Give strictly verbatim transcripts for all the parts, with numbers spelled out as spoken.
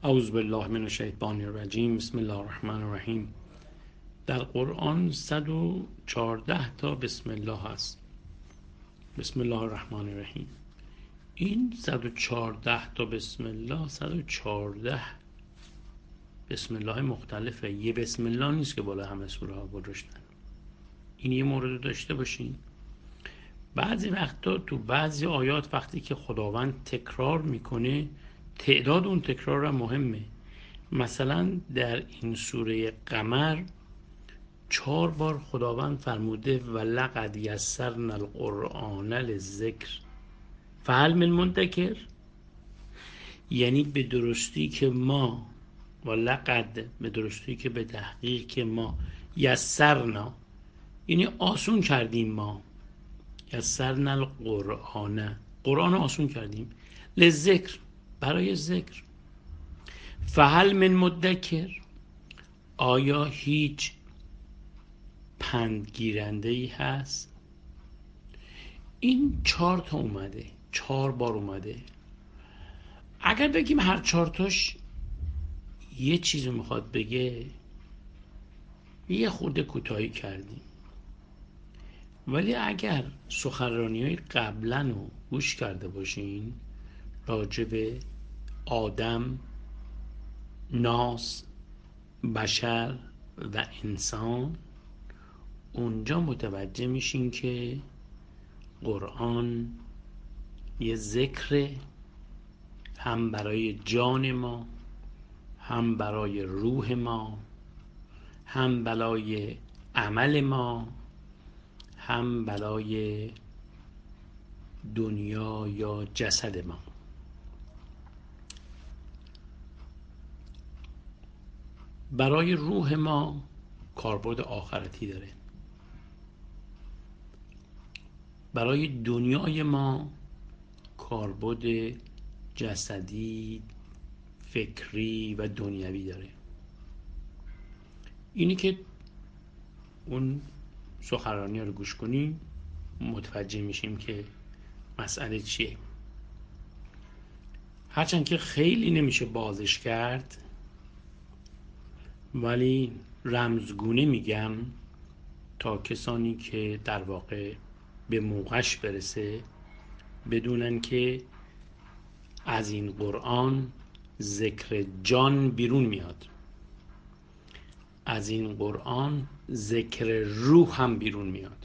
اعوذ بالله من الشیطان الرجیم. بسم الله الرحمن الرحیم. در قرآن صد و چهارده تا بسم الله هست. بسم الله الرحمن الرحیم. این صد و چهارده تا بسم الله صد و چهارده بسم الله مختلفه. یه بسم الله نیست که بالا همه سوره ها گذاشتن. این یه مورد داشته باشین. بعضی وقتا تو بعضی آیات وقتی که خداوند تکرار میکنه، تعداد اون تکرار هم مهمه. مثلا در این سوره قمر چهار بار خداوند فرموده ولقد یسرنا القرآن للذکر فهل من مدکر، یعنی به درستی که ما ولقد به درستی که به تحقیق که ما یسرنا یعنی آسون کردیم، ما یسرنا القرآن قرآن آسون کردیم للذکر برای ذکر. فهل من مدکر، آیا هیچ پندگیرنده ای هست؟ این چهار تا اومده، چهار بار اومده. اگر بگیم هر چهار تاش یه چیزی میخواد بگه، یه خود کوتاهی کردیم. ولی اگر سخنرانی های قبلا رو گوش کرده باشین راجع به آدم، ناس، بشر و انسان، اونجا متوجه میشین که قرآن یه ذکر هم برای جان ما، هم برای روح ما، هم برای عمل ما، هم برای دنیا یا جسد ما. برای روح ما کاربرد آخرتی داره، برای دنیای ما کاربرد جسدی، فکری و دنیوی داره. اینی که اون سخنرانی رو گوش کنیم متوجه میشیم که مسئله چیه. هرچند که خیلی نمیشه بازش کرد، ولی رمزگونه میگم تا کسانی که در واقع به موقعش برسه بدونن که از این قرآن ذکر جان بیرون میاد، از این قرآن ذکر روح هم بیرون میاد،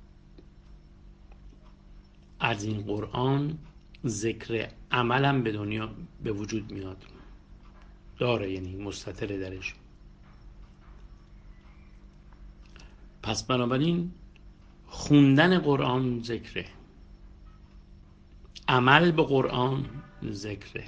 از این قرآن ذکر عمل هم به دنیا به وجود میاد، داره، یعنی مستتر درش. پس بنابراین خوندن قرآن ذکره، عمل به قرآن ذکره.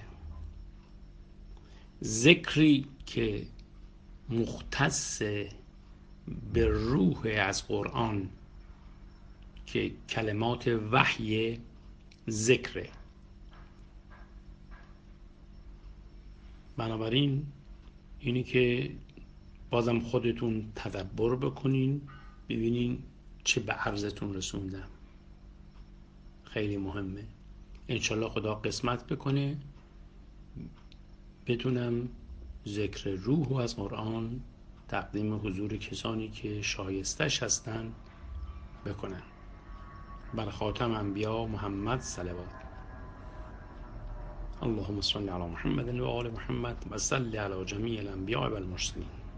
ذکری که مختص به روح از قرآن که کلمات وحی ذکره. بنابراین اینی که بازم خودتون تدبر بکنین، ببینین چه به عرضتون رسوندم. خیلی مهمه. انشالله خدا قسمت بکنه بتونم ذکر روح و از قرآن تقدیم حضور کسانی که شایستش هستن بکنن. بر خاتم انبیا محمد صلوات. اللهم صل علی محمد و آل محمد و صل علی جمیع الانبیاء و المرسلین.